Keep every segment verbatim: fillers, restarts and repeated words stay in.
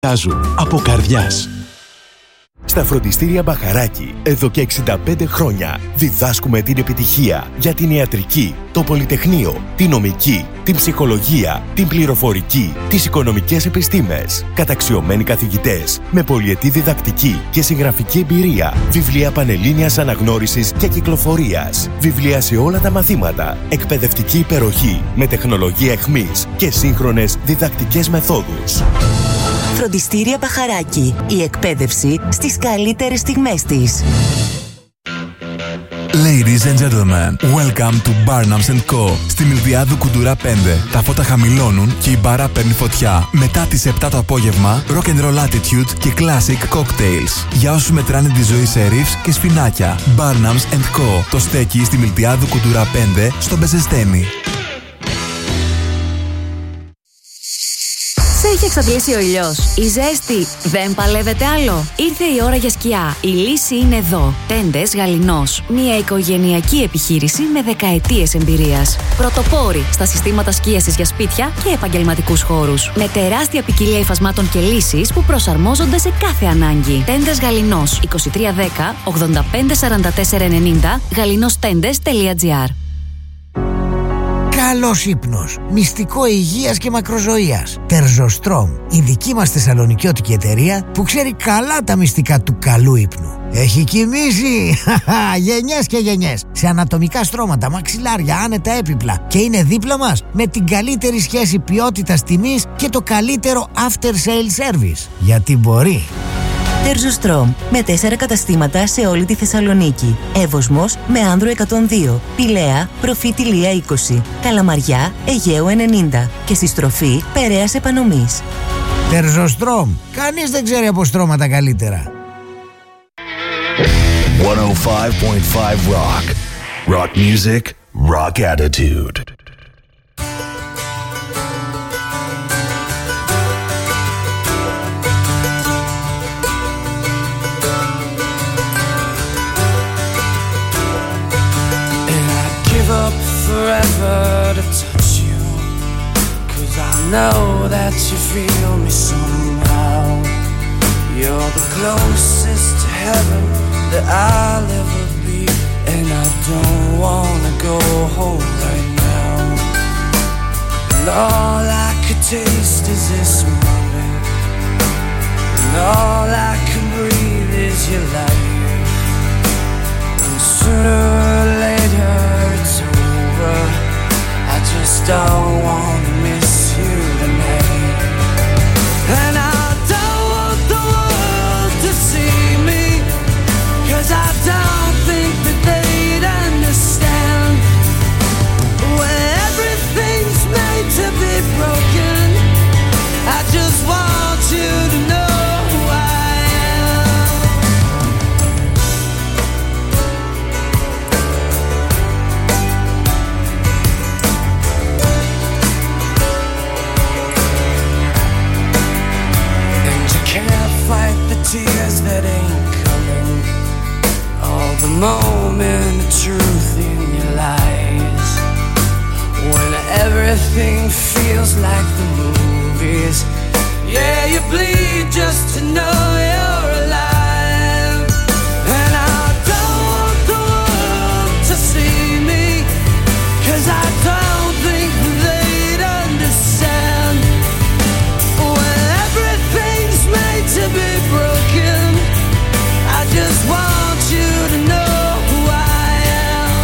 από καρδιάς. Στα φροντιστήρια Μπαχαράκη, εδώ και εξήντα πέντε χρόνια, διδάσκουμε την επιτυχία για την ιατρική, το πολυτεχνείο, την νομική, την ψυχολογία, την πληροφορική, τις οικονομικές επιστήμες. Καταξιωμένοι καθηγητές, με πολυετή διδακτική και συγγραφική εμπειρία. Βιβλία πανελλήνιας αναγνώρισης και κυκλοφορίας. Βιβλία σε όλα τα μαθήματα. Εκπαιδευτική υπεροχή, με τεχνολογία εχμής και σύγχρονες διδακτικές μεθόδους. Φροντιστήρια Μπαχαράκη. Η εκπαίδευση στις καλύτερες στιγμές της. Ladies and gentlemen, welcome to Barnums and Co. Στη Μιλδιάδου Κουντουρά πέντε. Τα φώτα χαμηλώνουν και η μπάρα παίρνει φωτιά. Μετά τις επτά το απόγευμα, rock and roll attitude και classic cocktails. Για όσους μετράνε τη ζωή σε ρίφς και σφινάκια. Barnums and Co. Το στέκει στη Μιλδιάδου Κουντουρά πέντε στο Μπεζεστένι. Σε έχει εξαντλήσει ο ήλιος, η ζέστη δεν παλεύεται άλλο. Ήρθε η ώρα για σκιά. Η λύση είναι εδώ. Τέντες Γαληνός. Μια οικογενειακή επιχείρηση με δεκαετίες εμπειρίας. Πρωτοπόροι στα συστήματα σκίασης για σπίτια και επαγγελματικούς χώρους. Με τεράστια ποικιλία υφασμάτων και λύσεις που προσαρμόζονται σε κάθε ανάγκη. Τέντες Γαληνός. είκοσι τρία δέκα ογδόντα πέντε σαράντα τέσσερα ενενήντα γαλινόστέντες τελεία τζι άρ. Καλός ύπνος, μυστικό υγείας και μακροζωίας. Τερζοστρόμ, η δική μας θεσσαλονικιώτικη εταιρεία που ξέρει καλά τα μυστικά του καλού ύπνου. Έχει κοιμήσει γενιές και γενιές σε ανατομικά στρώματα, μαξιλάρια, άνετα έπιπλα και είναι δίπλα μας με την καλύτερη σχέση ποιότητας τιμής και το καλύτερο after sale service. Γιατί μπορεί. Τερζοστρόμ, με τέσσερα καταστήματα σε όλη τη Θεσσαλονίκη. Εύωσμος με Άνδρο εκατόν δύο, Πηλαία, Προφήτη Λία είκοσι, Καλαμαριά, Αιγαίου ενενήντα και στη στροφή Περαίας Επανομής. Τερζοστρόμ, κανείς δεν ξέρει από στρώματα καλύτερα. εκατόν πέντε κόμμα πέντε Rock. Rock music, rock attitude. Up forever to touch you, 'cause I know that you feel me somehow. You're the closest to heaven that I'll ever be, and I don't wanna go home right now. And all I could taste is this moment, and all I can breathe is your life. And sooner or later it's over, I just don't wanna miss you tonight. And I don't want the world to see me, 'cause I don't think that they'd understand. When everything's made to be broken, I just want you to know who I am. And you can't fight the tears that ain't coming, all the moment of truth in your lies. When everything feels like the movies, yeah, you bleed just to know you're alive. And I don't want the world to see me, 'cause I don't think they'd understand. When everything's made to be broken, I just want you to know who I am.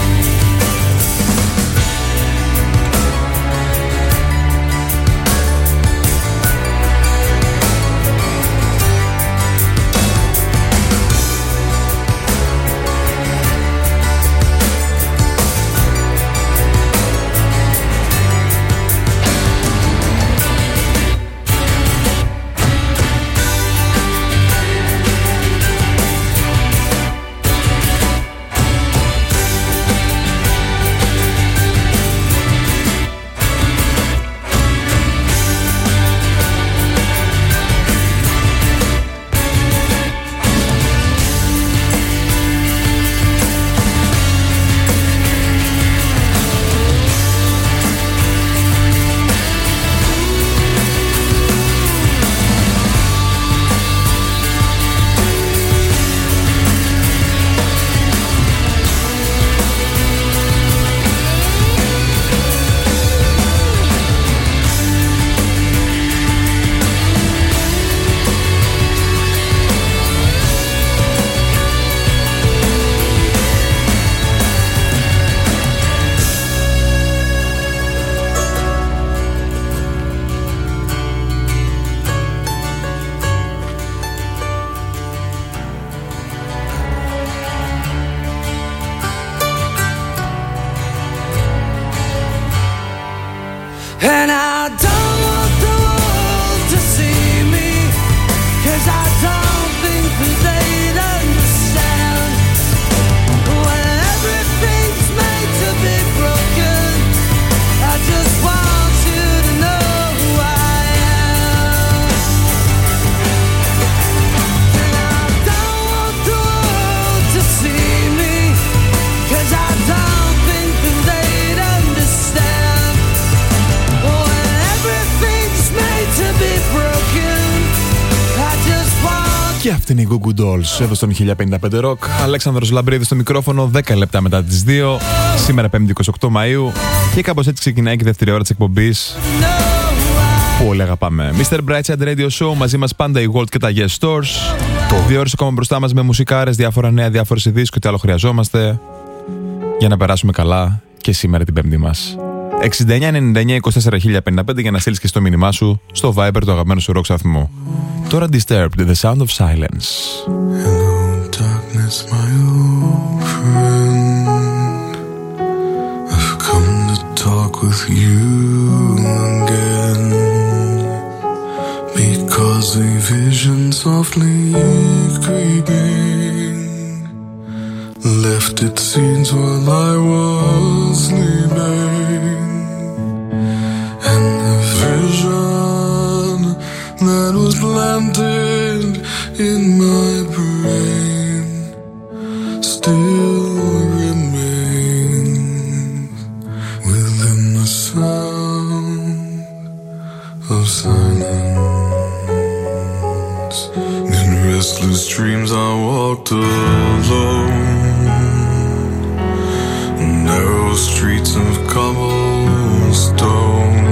Και αυτή είναι η Goo Goo Dolls εδώ στον χίλια πενήντα πέντε Rock. Αλέξανδρος Λαμπρίδης στο μικρόφωνο, δέκα λεπτά μετά τις δύο. Σήμερα πέμπτη εικοστή όγδοη Μαΐου. Και κάπως έτσι ξεκινάει και η δεύτερη ώρα της εκπομπής που όλοι αγαπάμε. μίστερ Brightside Radio Show, μαζί μας πάντα η World και τα Yes Stores. Δύο ώρες ακόμα μπροστά μας με μουσικάρες, διάφορα νέα, διάφορες ειδήσεις και τι άλλο χρειαζόμαστε για να περάσουμε καλά και σήμερα την πέμπτη μας. εξήντα εννιά ενενήντα εννιά είκοσι τέσσερα χίλια πενήντα πέντε για να στείλεις και στο μήνυμά σου στο Viber του αγαπημένου σου rock σταθμού. Τώρα Disturbed, The Sound of Silence. Hello darkness, my old friend. I've come to talk with you again, because a vision softly creeping left its scenes while I was sleeping, and the vision that was planted in my brain still remains within the sound of silence. In restless dreams I walked alone, narrow streets of cobblestone,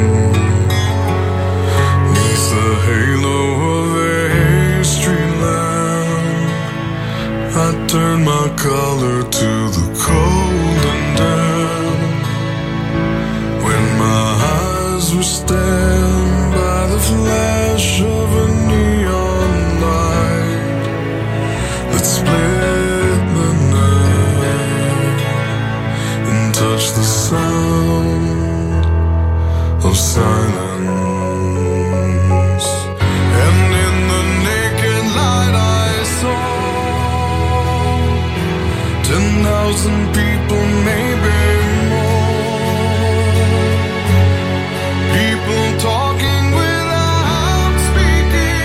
neath the halo of a street lamp. I turned my collar to the cold and damp, when my eyes were stabbed by the flash of a neon light that split the night and touched the sound of silence. And in the naked light I saw ten thousand people, maybe more, people talking without speaking,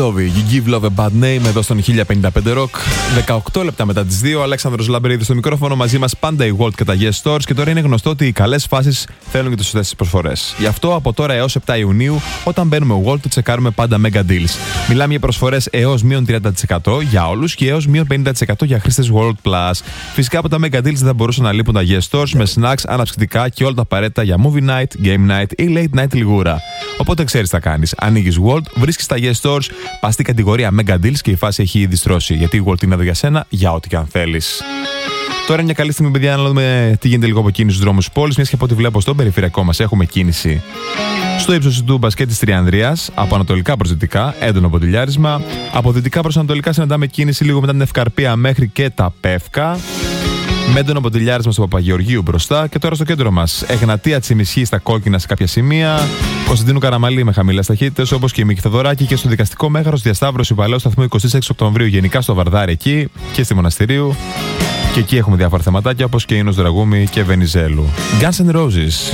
Jovi, You Give Love a Bad Name, εδώ στον χίλια πενήντα πέντε Rock. δεκαοκτώ λεπτά μετά τις δύο, Αλέξανδρος Λαμπρίδης στο μικρόφωνο, μαζί μας πάντα η World και τα Yes Stores. Και τώρα είναι γνωστό ότι οι καλές φάσεις θέλουν και τις σωστές προσφορές. Γι' αυτό από τώρα έως επτά Ιουνίου, όταν μπαίνουμε World, τσεκάρουμε πάντα Mega Deals. Μιλάμε για προσφορές έως μείον τριάντα τοις εκατό για όλους και έως μείον πενήντα τοις εκατό για χρήστες World Plus. Φυσικά από τα Mega Deals δεν θα μπορούσαν να λείπουν τα Yes Stores με snacks, αναψυκτικά και όλα τα απαραίτητα για movie night, game night ή late night λιγούρα. Οπότε ξέρεις τι θα κάνεις. Ανοίγεις World, βρίσκεις τα Yes Stores, πας στην κατηγορία Mega Deals και η φάση έχει ήδη στρώσει. Γιατί η World είναι εδώ για σένα, για ό,τι και αν θέλεις. Τώρα είναι μια καλή στιγμή, παιδιά, να δούμε τι γίνεται λίγο από κίνηση στους δρόμους της πόλης. Μιας και από ό,τι βλέπω στον περιφερειακό μας έχουμε κίνηση στο ύψος του Τούμπας και της Τριανδρίας, από ανατολικά προς δυτικά, έντονο ποντιλιάρισμα. Από δυτικά προς ανατολικά συναντάμε κίνηση λίγο μετά την Ευκαρπία μέχρι και τα Πεύκα. Με έντονο ποντιλιάρισμα στο Παπαγεωργίου μπροστά. Και τώρα στο κέντρο μας, Εγνατία Τσιμισχή στα κόκκινα σε κάποια σημεία. Κωνσταντίνου Καραμαλή με χαμηλές ταχύτητες, όπως και η Μίκη Θεοδωράκη. Και στο δικαστικό μέγαρο διασταύρωση Παλαιού Σταθμού εικοστή έξι Οκτωβρίου, γενικά στο Βαρδάρι εκεί και στη Μοναστηρίου. Και εκεί έχουμε διάφορα θεματάκια, όπως και Ίνος Δραγούμη και Βενιζέλου. Guns N' Roses.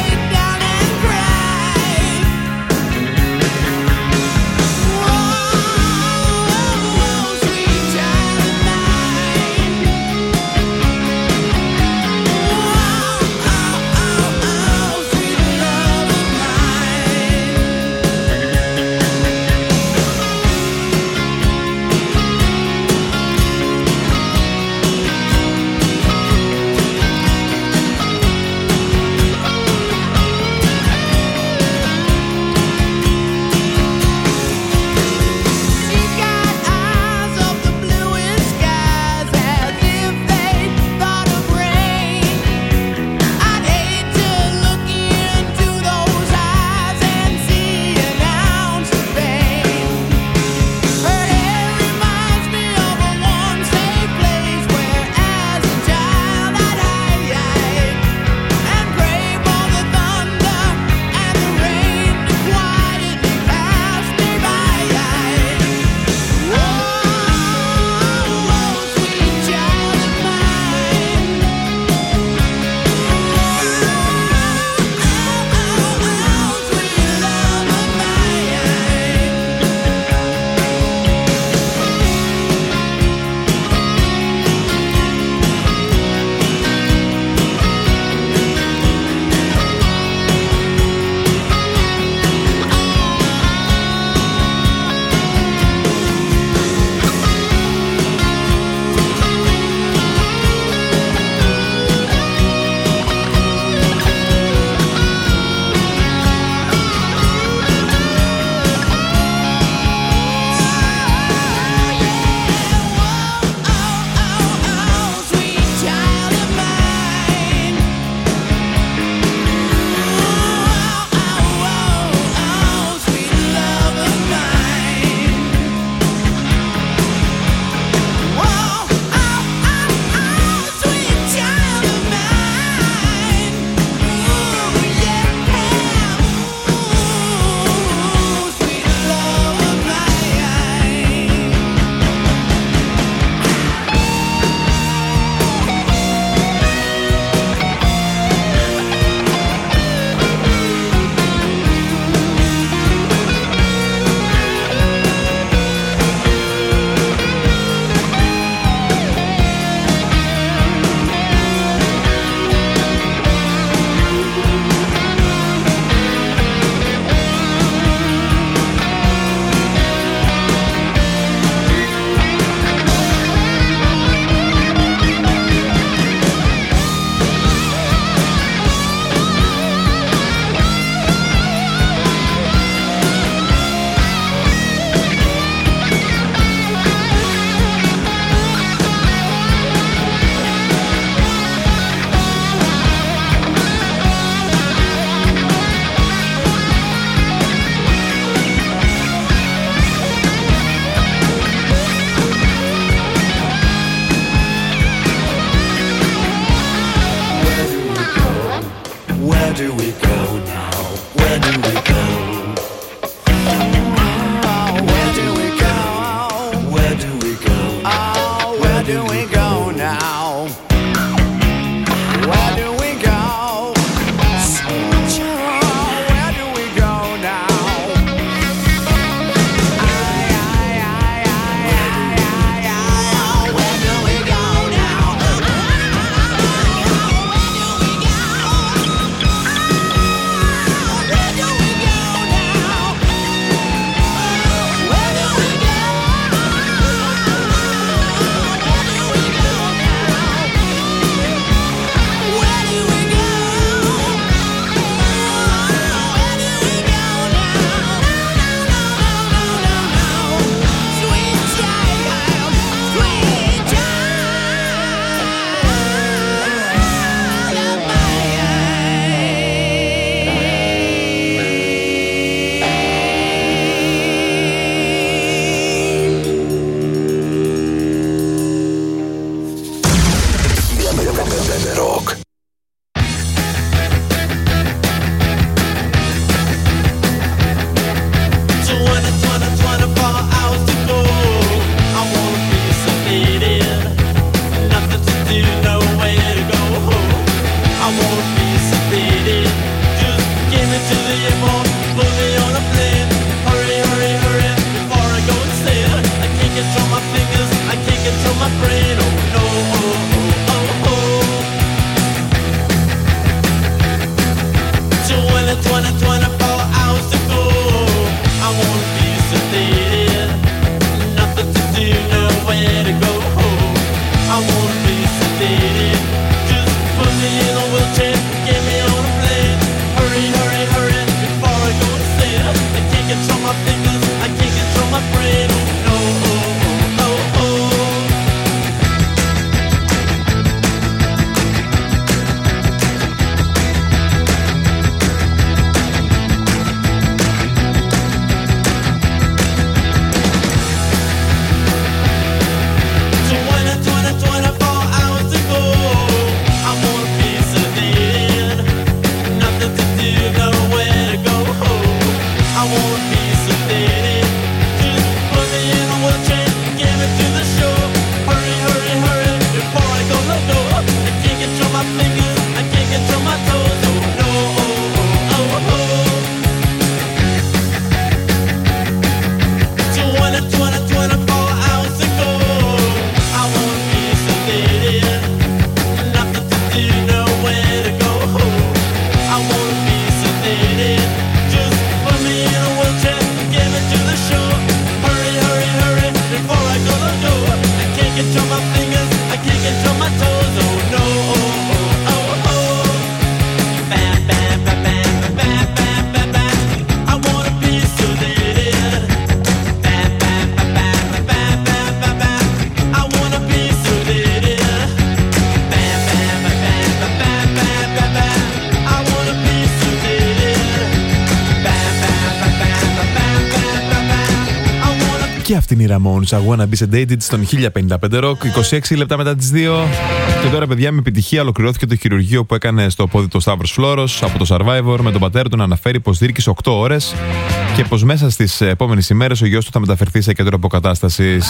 Whoa. Where do we go now? Where do we go? Where do we go? Where do we go? Oh, where do we go now? Where do we go? Sweet child, where do we go now? Ay, ay, ay, ay, ay, ay, ay. Where do we go now? Where do we go? Where do we go now? Where do we go? Και αυτήν η Ramones, I Wanna Be Sedated, στον χίλια πενήντα πέντε Rock, είκοσι έξι λεπτά μετά τις δύο. Και τώρα, παιδιά, με επιτυχία ολοκληρώθηκε το χειρουργείο που έκανε στο πόδι του Σταύρος Φλόρος από το Survivor, με τον πατέρα του να αναφέρει πως δίρκησε οκτώ ώρες και πως μέσα στις επόμενες ημέρες ο γιος του θα μεταφερθεί σε κέντρο αποκατάστασης.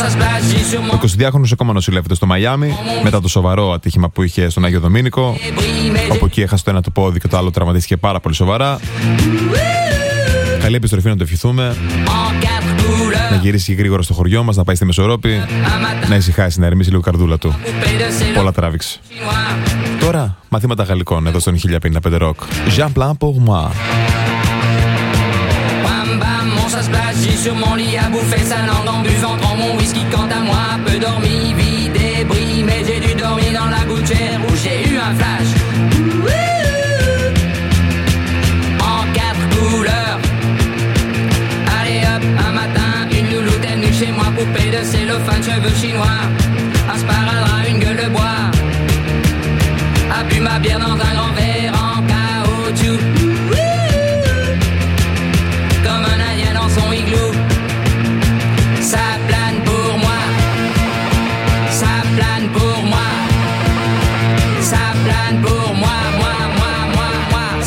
Ο εικοσιδυάχρονος ακόμα νοσηλεύεται στο Μαϊάμι μετά το σοβαρό ατύχημα που είχε στον Άγιο Δομήνικο, όπου εκεί έχασε το ένα του πόδι και το άλλο τραυματίστηκε πάρα πολύ σοβαρά. Καλή επιστροφή, να το ευχηθούμε. Να γυρίσει γρήγορα στο χωριό μας, να πάει στη Μεσορόπη, να ησυχάσει, να ηρεμήσει λίγο η καρδούλα του. Πολλά τράβηξε. Τώρα, μαθήματα γαλλικών εδώ στον χίλια πενήντα πέντε Rock. Jean Plan pour moi. Ça se place, j'ai sur mon lit à bouffer sa langue en buvant trop mon whisky. Quant à moi, peu dormi, vie débris, mais j'ai dû dormir dans la gouttière où j'ai eu un flash. En quatre couleurs. Allez hop, un matin, une louloute est venue chez moi, poupée de cellophane, cheveux chinois, un sparadrap, une gueule de bois, a bu ma bière dans un grand verre en caoutchouc. Son igloo, ça plane pour moi, ça plane pour moi, ça plane pour moi, moi, moi, moi, moi.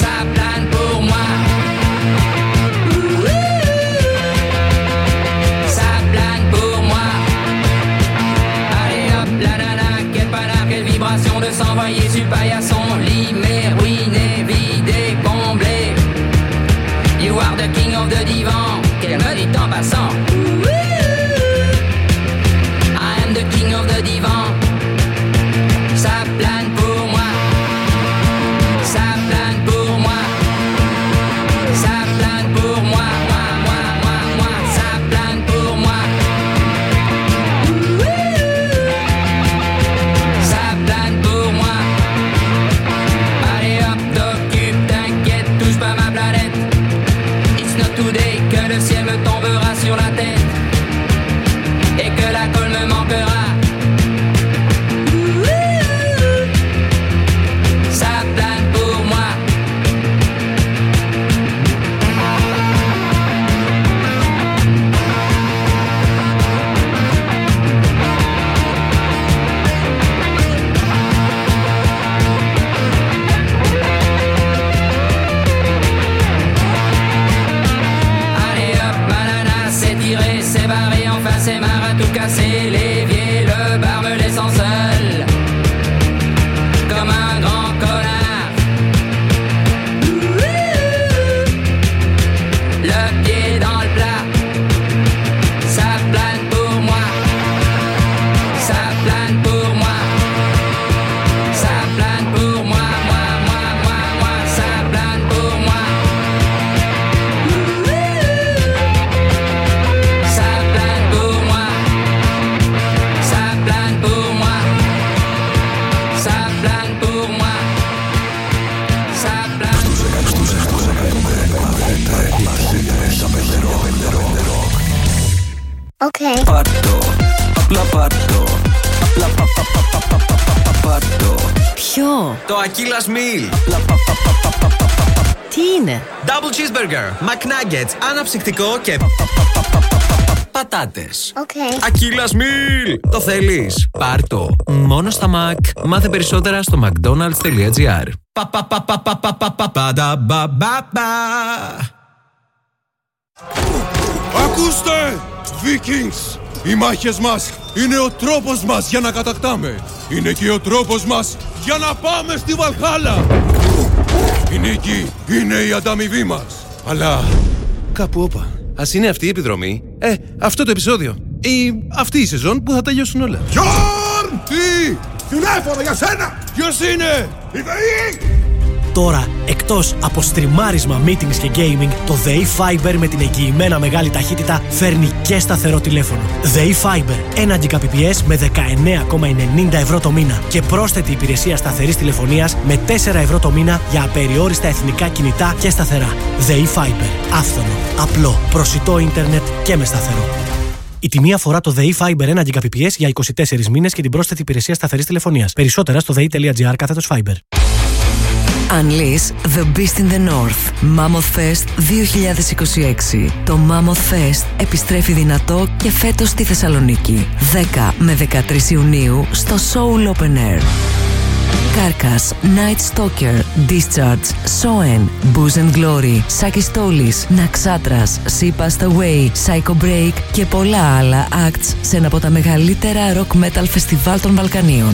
Okay. Πάρτο, απλά πάρτο. Απλά πα, πα, πα, πα, πα, πα, πα, πάρτο. Ποιο? Το Aquillas Meal. Τι είναι? Double cheeseburger, McNuggets, αναψυκτικό και πατάτες. Okay. Aquillas Meal. Το θέλεις? Πάρτο. Μόνο στα Mac. Μάθε περισσότερα στο mcdonalds.gr. Πα πα πα πα πα πα πα πα πα πα πα πα. Ακούστε! Vikings! Οι μάχες μας είναι ο τρόπος μας για να κατακτάμε. Είναι και ο τρόπος μας για να πάμε στη Βαλχάλα. Η νίκη είναι η ανταμοιβή μας. Αλλά κάπου όπα. Ας είναι αυτή η επιδρομή. Ε, αυτό το επεισόδιο. Ή αυτή η σεζόν που θα τελειώσουν όλα. Γιόρν! Τι! Τηλέφωνο για σένα! Ποιος είναι? Η ΔΕΗ! Τώρα, εκτός από στριμάρισμα, meetings και gaming, το ΔΕΗ Fiber με την εγγυημένα μεγάλη ταχύτητα φέρνει και σταθερό τηλέφωνο. ΔΕΗ Fiber, ένα Gbps με δεκαεννέα κόμμα ενενήντα ευρώ το μήνα και πρόσθετη υπηρεσία σταθερής τηλεφωνίας με τέσσερα ευρώ το μήνα για απεριόριστα εθνικά κινητά και σταθερά. ΔΕΗ Fiber, άφθονο, απλό, προσιτό ίντερνετ και με σταθερό. Η τιμή αφορά το ΔΕΗ Fiber ένα Gbps για είκοσι τέσσερις μήνες και την πρόσθετη υπηρεσία σταθερής τηλεφωνίας. Περισσότερα στο δei.gr κάθετος Fiber. Unleash the Beast in the North. Mammoth Fest δύο χιλιάδες είκοσι έξι. Το Mammoth Fest επιστρέφει δυνατό και φέτος στη Θεσσαλονίκη. δέκα με δεκατρείς Ιουνίου στο Soul Open Air. Carcass, Night Stalker, Discharge, Soen, Booze and Glory, Sakis Tolis, Naxatras, She Passed Away, Psycho Break και πολλά άλλα acts σε ένα από τα μεγαλύτερα rock metal φεστιβάλ των Βαλκανίων.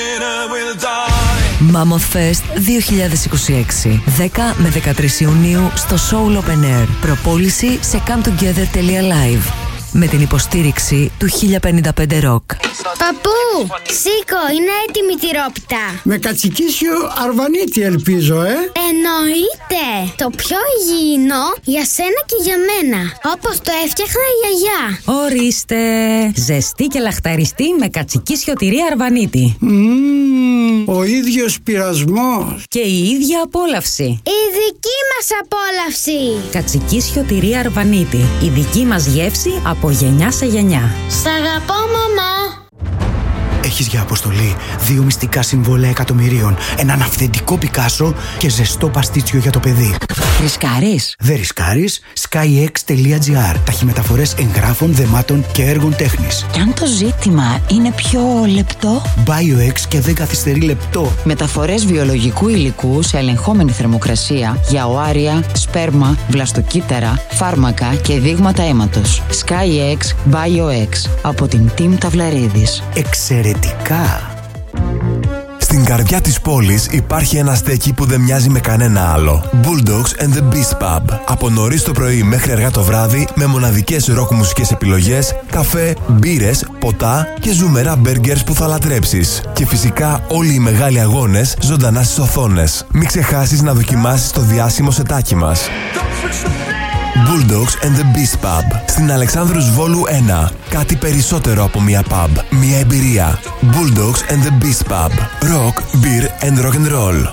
Mammoth Fest δύο χιλιάδες είκοσι έξι. δέκα με δεκατρείς Ιουνίου στο Soul Open Air. Προπόληση σε come together τελεία live. Με την υποστήριξη του χίλια πενήντα πέντε Rock. Παππού, σήκω, είναι έτοιμη τη ρόπιτα. Με κατσικίσιο αρβανίτη ελπίζω, ε. Εννοείται. Το πιο υγιεινό για σένα και για μένα. Όπως το έφτιαχνα η γιαγιά. Ορίστε. Ζεστή και λαχταριστή με κατσικίσιο τυρί αρβανίτη. Mm, ο ίδιος πειρασμός. Και η ίδια απόλαυση. Η δική μας απόλαυση. Κατσικίσιο τυρί αρβανίτη. Η δική μας γεύση από γενιά σε γενιά. Σ' αγαπώ, μαμά. Έχεις για αποστολή δύο μυστικά συμβόλαια εκατομμυρίων, έναν αυθεντικό Πικάσο και ζεστό παστίτσιο για το παιδί. Ρισκάρεις? Δεν ρισκάρεις. skyx.gr. Ταχυμεταφορές εγγράφων, δεμάτων και έργων τέχνης. Κι αν το ζήτημα είναι πιο λεπτό? BioX και δεν καθυστερεί λεπτό. Μεταφορές βιολογικού υλικού σε ελεγχόμενη θερμοκρασία για οάρια, σπέρμα, βλαστοκύτταρα, φάρμακα και δείγματα αίματος. SkyX BioX από την Team Ταυλαρίδης. Εξαιρετικά! Στην καρδιά της πόλης υπάρχει ένα στέκι που δεν μοιάζει με κανένα άλλο. Bulldogs and the Beast Pub. Από νωρίς το πρωί μέχρι αργά το βράδυ με μοναδικές ροκ μουσικές επιλογές, καφέ, μπύρες, ποτά και ζουμερά μπέργκερς που θα λατρέψεις. Και φυσικά όλοι οι μεγάλοι αγώνες ζωντανά στις οθόνες. Μην ξεχάσεις να δοκιμάσεις το διάσημο σετάκι μας. Bulldogs and the Beast Pub. Στην Αλεξάνδρους Βόλου ένα. Κάτι περισσότερο από μια pub. Μια εμπειρία. Bulldogs and the Beast Pub. Rock, beer and rock and roll.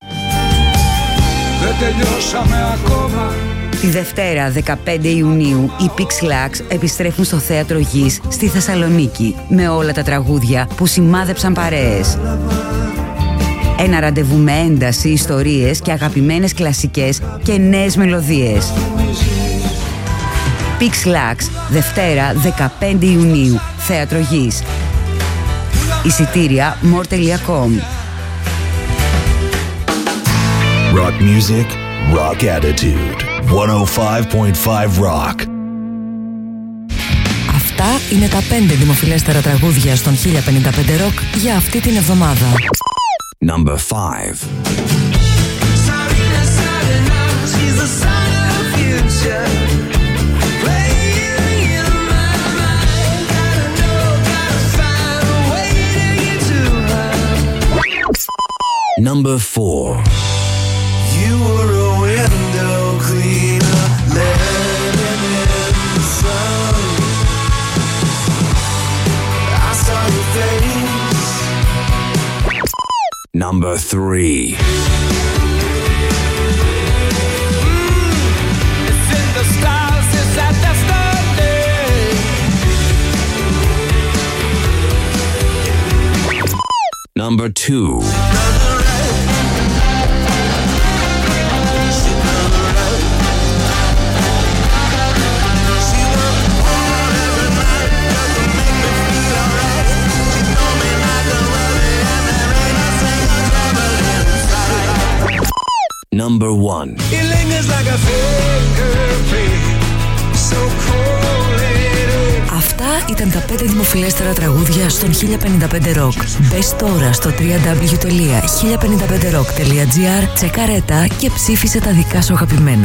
Δεν τελειώσαμε ακόμα. Τη Δευτέρα δεκαπέντε Ιουνίου οι Pixlax επιστρέφουν στο Θέατρο Γης στη Θεσσαλονίκη με όλα τα τραγούδια που σημάδεψαν παρέες. Ένα ραντεβού με ένταση, ιστορίες και αγαπημένες κλασικές και νέες μελωδίες. Pixlax, Δευτέρα δεκαπέντε Ιουνίου, Θέατρο Γης. Εισιτήρια more τελεία com. Rock music, rock attitude. εκατόν πέντε κόμμα πέντε Rock. Αυτά είναι τα πέντε δημοφιλέστερα τραγούδια στον χίλια πενήντα πέντε Rock για αυτή την εβδομάδα. Number five. Number four. You were a window cleaner, letting in the sun. I saw your face. Number three. It's in the stars, it's at destiny. Number two. Number one. Αυτά ήταν τα πέντε δημοφιλέστερα τραγούδια στον χίλια πενήντα πέντε Rock. Μπες τώρα στο double-u double-u double-u τελεία χίλια πενήντα πέντε rock τελεία gr, τσεκάρε τα και ψήφισε τα δικά σου αγαπημένα.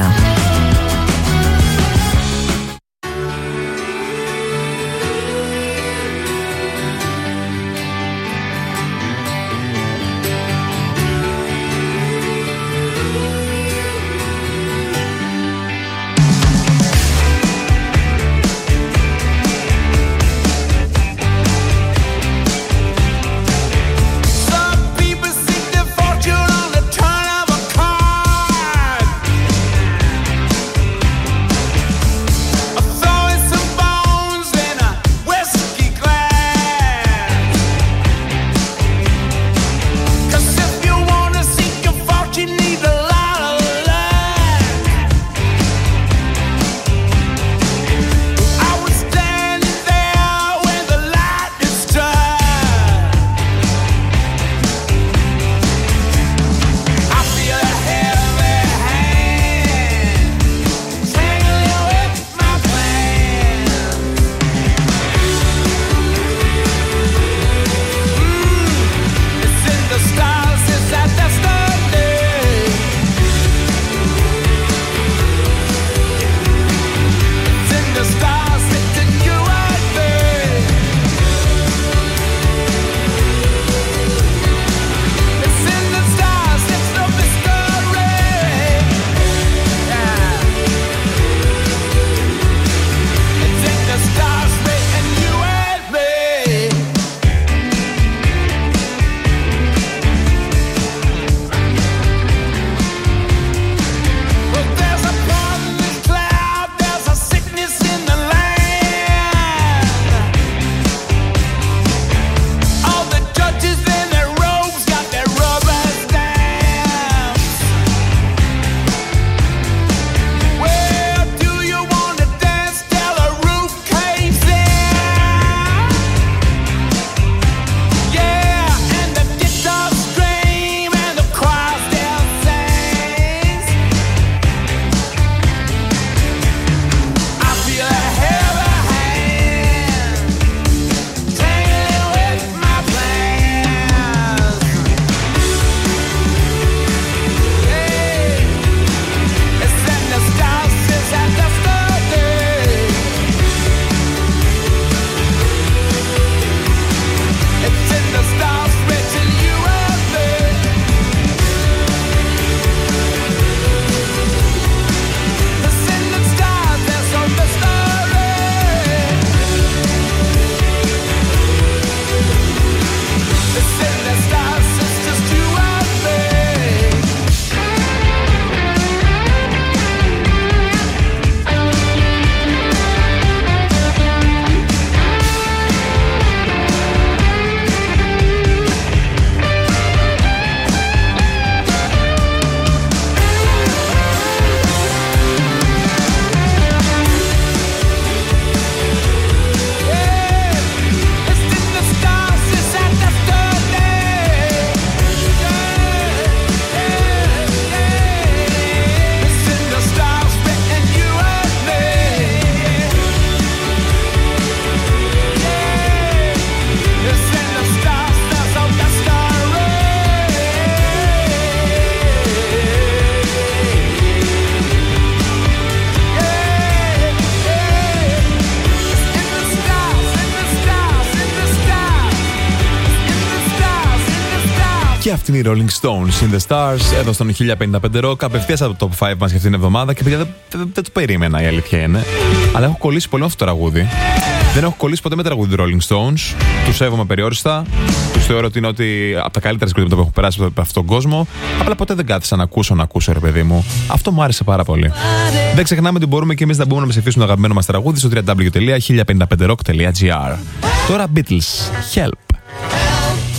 Και αυτή είναι η Rolling Stones in the Stars, εδώ στον χίλια πενήντα πέντε Rock, απευθείας από το Top πέντε μας για αυτήν την εβδομάδα. Και παιδιά, δεν, δεν, δεν το περίμενα, η αλήθεια είναι. Αλλά έχω κολλήσει πολύ με αυτό το τραγούδι. Δεν έχω κολλήσει ποτέ με τραγούδι Rolling Stones. Τους σέβομαι περιόριστα. Τους θεωρώ ότι είναι ότι από τα καλύτερα συγκροτήματα που έχω περάσει από αυτόν τον κόσμο. Απλά ποτέ δεν κάθισα να ακούσω, να ακούσω, ρε παιδί μου. Αυτό μου άρεσε πάρα πολύ. Δεν ξεχνάμε ότι μπορούμε και εμείς να μπούμε να ψηφίσουμε το αγαπημένο μας τραγούδι στο double-u double-u double-u τελεία χίλια πενήντα πέντε rock τελεία gr. Τώρα Beatles, Help.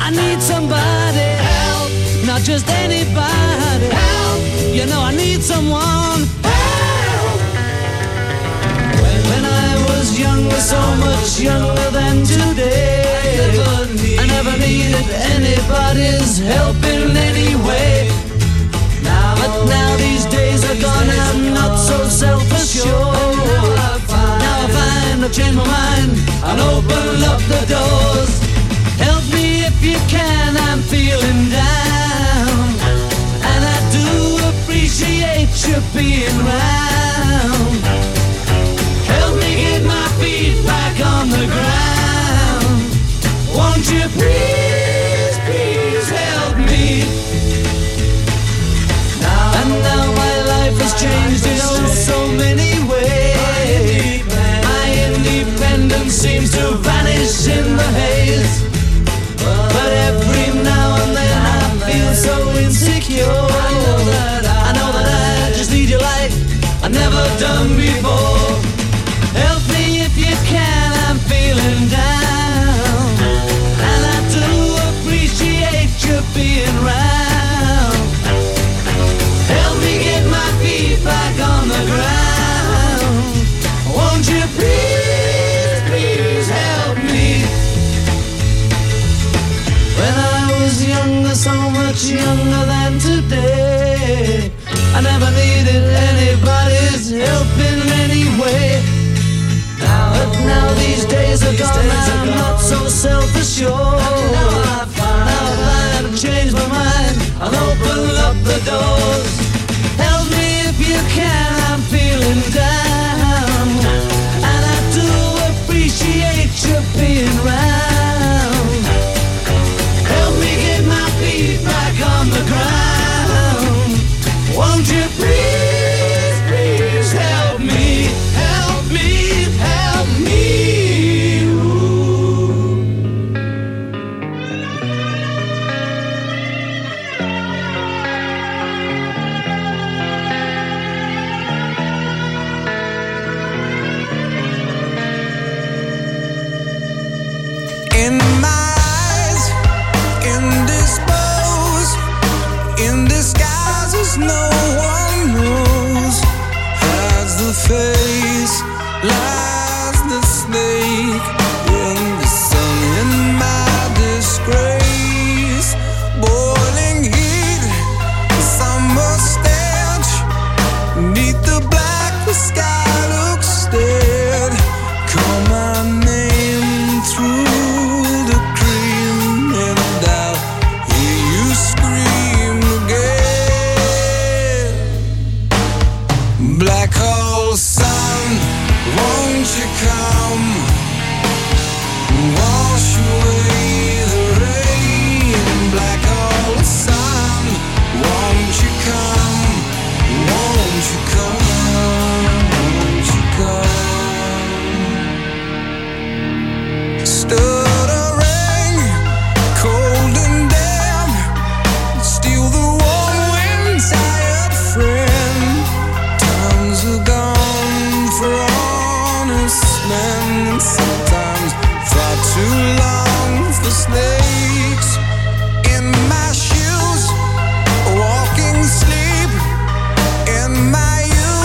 I need somebody help, not just anybody help. You know I need someone help. When, when I was younger, so much younger than today, I never, need, I never needed anybody's help in any way. Now, but now these days are gone, I'm not so self-assured. Now I find, now I find I've changed my mind and open up the doors. Help me if you can, I'm feeling down, and I do appreciate you being round. Help me get my feet back on the ground. Won't you please, please help me? Now, and now my life has changed in oh so many ways. My independence seems to vanish in the haze. But every now and then I feel so insecure. I know that I, I know that I just need you like I've never done before. Help me if you can, I'm feeling down, and I do appreciate you being round. Help me get my feet back on the ground. Won't you please, please help me? When I was younger, so much younger than today, I never needed anybody's help in any way. Now, but now these days are gone, I'm not so self-assured. Now I find I've changed my mind and open up the doors. Help me if you can, I'm feeling down, and I do appreciate you being round. Help me get my feet back on the ground. Won't you please, please help me, help me, help me. In my eyes, indisposed, in disguises no one knows, hides the face, lies the snake in the sun. In my disgrace, boiling heat, summer stench, neath the black the sky looks dead. Call my name through the cream and I'll hear you scream again. Black hole sun, won't you come, wash away the rain. Black hole sun, won't you come, won't you come, won't you come. Stuttering, cold and damp, steal the warm wind, tired friend. Times are gone for honest men, sometimes far too long for snakes. In my shoes, walking sleep, in my youth.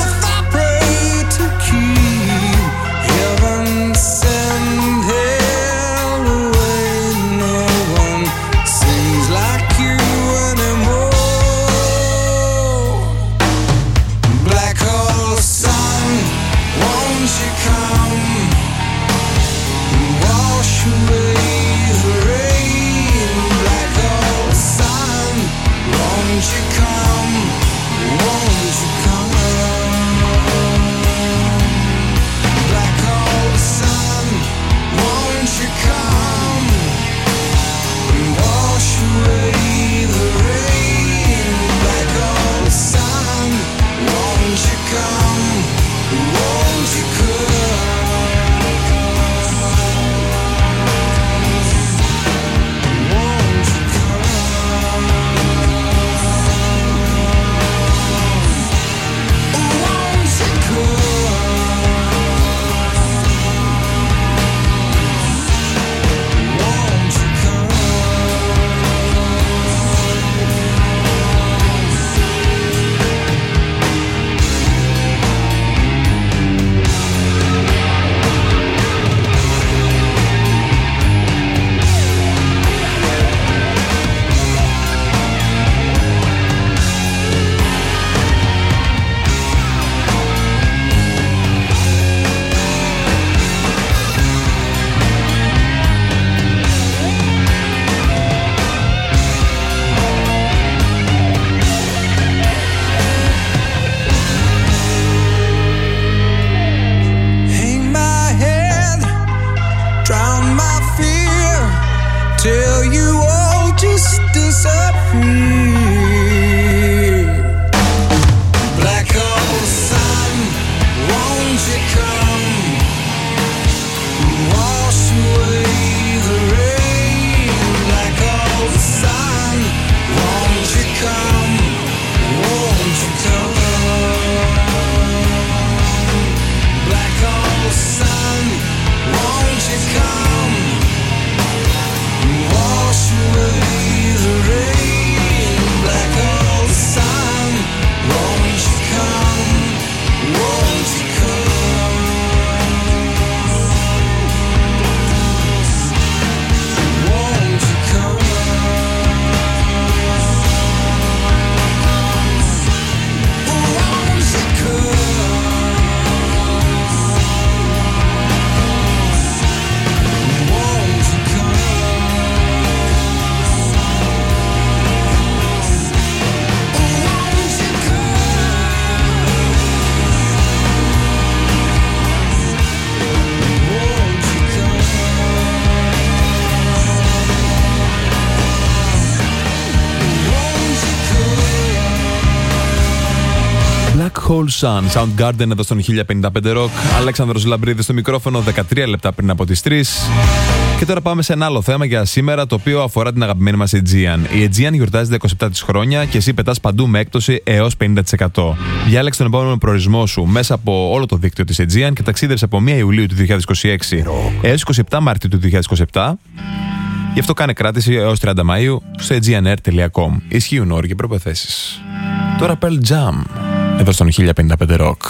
Whole Sun, Soundgarden εδώ στον χίλια πενήντα πέντε Rock. Αλέξανδρος Λαμπρίδης στο μικρόφωνο, δεκατρία λεπτά πριν από τις τρεις. Και τώρα πάμε σε ένα άλλο θέμα για σήμερα, το οποίο αφορά την αγαπημένη μας Aegean. Η Aegean γιορτάζει τα είκοσι επτά της χρόνια και εσύ πετάς παντού με έκπτωση έως πενήντα τοις εκατό. Διάλεξε τον επόμενο προορισμό σου μέσα από όλο το δίκτυο της Aegean και ταξίδευσε από πρώτη Ιουλίου του δύο χιλιάδες είκοσι έξι έως είκοσι επτά Μαρτίου του δύο χιλιάδες είκοσι επτά. Γι' αυτό κάνε κράτηση έως τριάντα Μαΐου στο aegeanair τελεία com. Ισχύουν όροι και προϋποθέσεις. Τώρα Pearl Jam εδώ στον χίλια πενήντα πέντε Rock.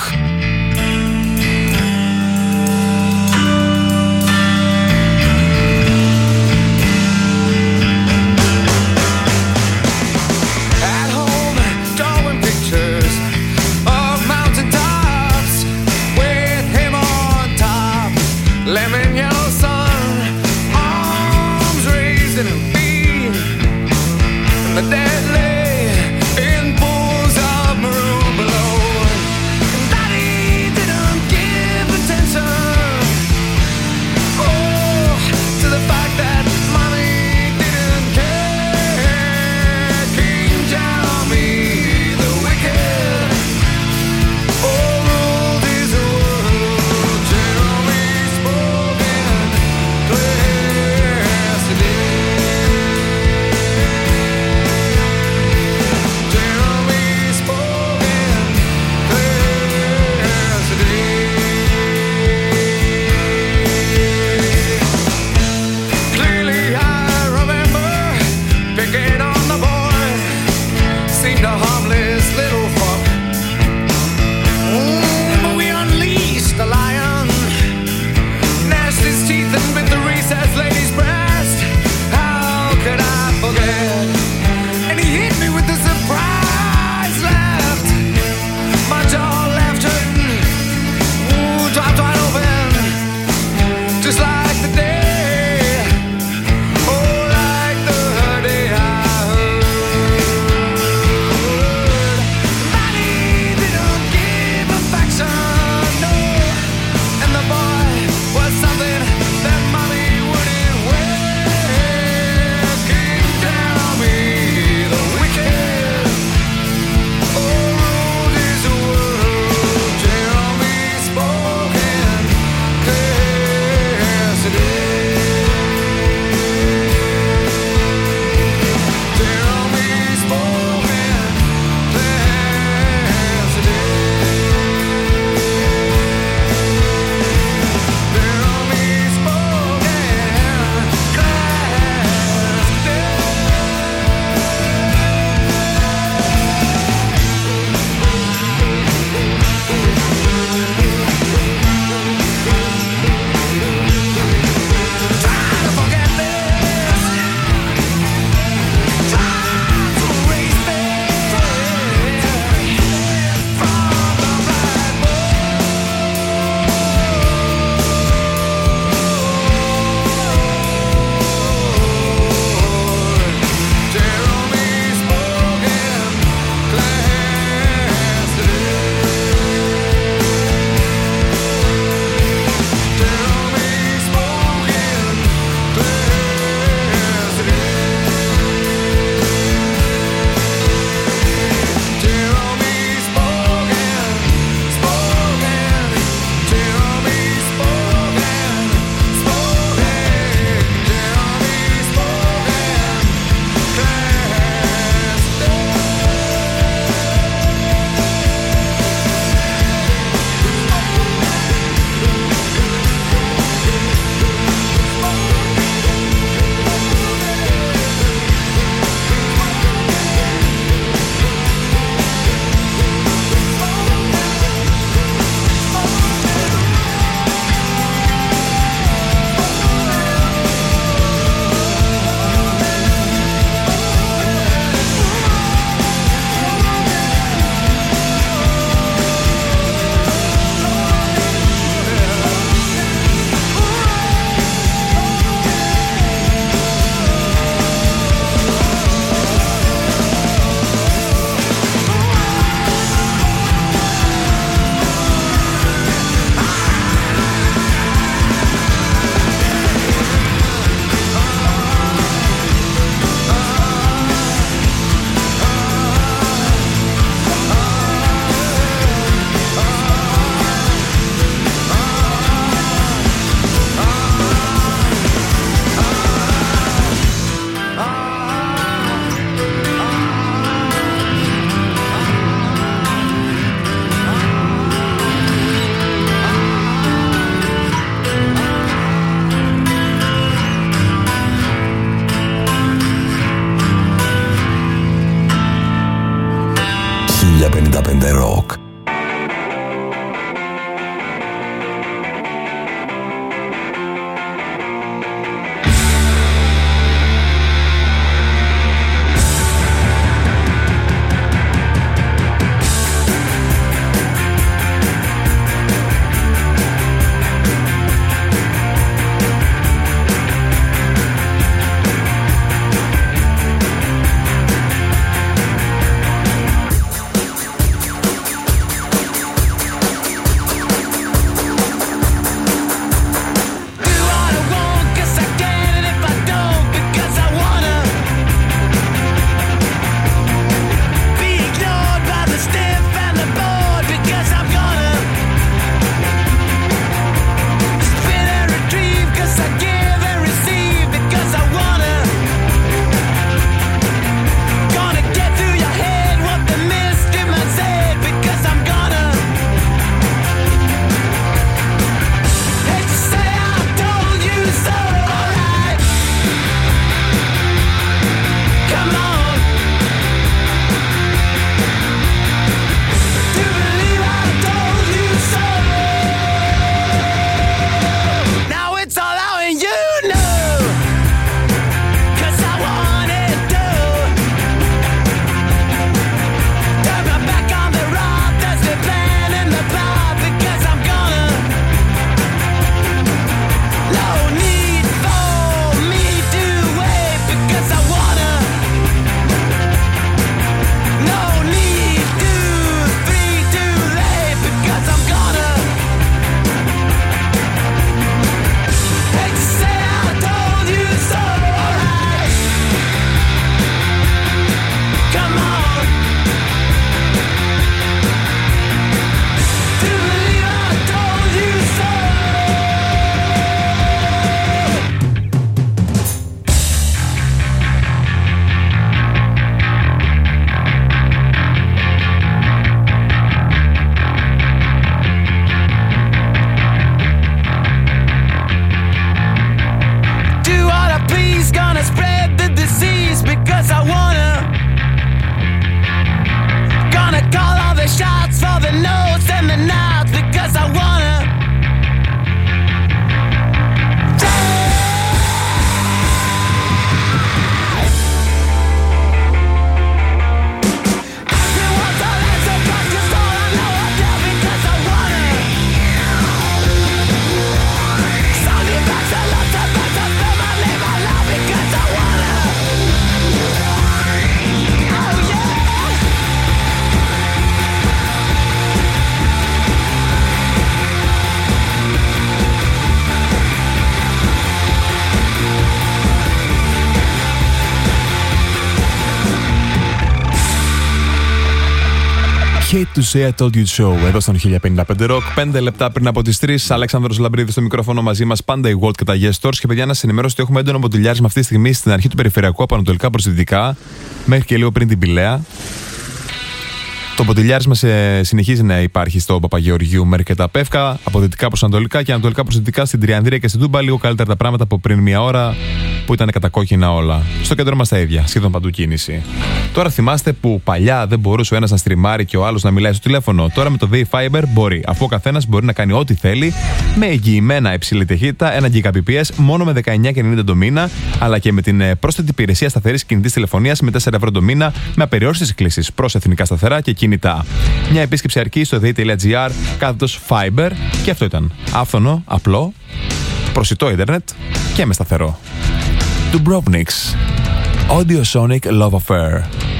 Deadly in pools of maroon below. Daddy χίλια πενήντα πέντε Rock. Hate to say I told you so, εδώ στον χίλια πενήντα πέντε Rock. πέντε λεπτά πριν από τις τρεις, Αλέξανδρος Λαμπρίδης στο μικρόφωνο μαζί μας, πάντα η World και τα Yes Stores. Και παιδιά, να σας ενημερώσω ότι έχουμε έντονο μποτιλιάρισμα αυτή τη στιγμή στην αρχή του περιφερειακού από ανατολικά προς δυτικά, μέχρι και λίγο πριν την Πηλαία. Το μποτιλιάρισμα σε, συνεχίζει να υπάρχει στο Παπαγεωργίου μέχρι και τα Πεύκα, από δυτικά προς ανατολικά και ανατολικά προς δυτικά στην Τριανδρία και στην Τούμπα. Λίγο καλύτερα τα πράγματα από πριν μία ώρα που ήταν κατακόκκινα όλα. Στο κέντρο μας τα ίδια, σχεδόν παντού κίνηση. Τώρα θυμάστε που παλιά δεν μπορούσε ο ένας να στριμάρει και ο άλλος να μιλάει στο τηλέφωνο. Τώρα με το Day Fiber μπορεί, αφού ο καθένας μπορεί να κάνει ό,τι θέλει με εγγυημένα υψηλή ταχύτητα, ένα Gbps μόνο με δεκαεννιά και ενενήντα το μήνα, αλλά και με την πρόσθετη υπηρεσία σταθερής κινητής τηλεφωνίας με τέσσερα ευρώ το μήνα, με απεριόριστες κλήσεις προς εθνικά σταθερά και κινητά. Μια επίσκεψη αρκεί στο day.gr κάθετος Fiber και αυτό ήταν. Άφθονο, απλό, προσιτό ίντερνετ και με σταθερό. Dubrovnik's Audiosonic Love Affair.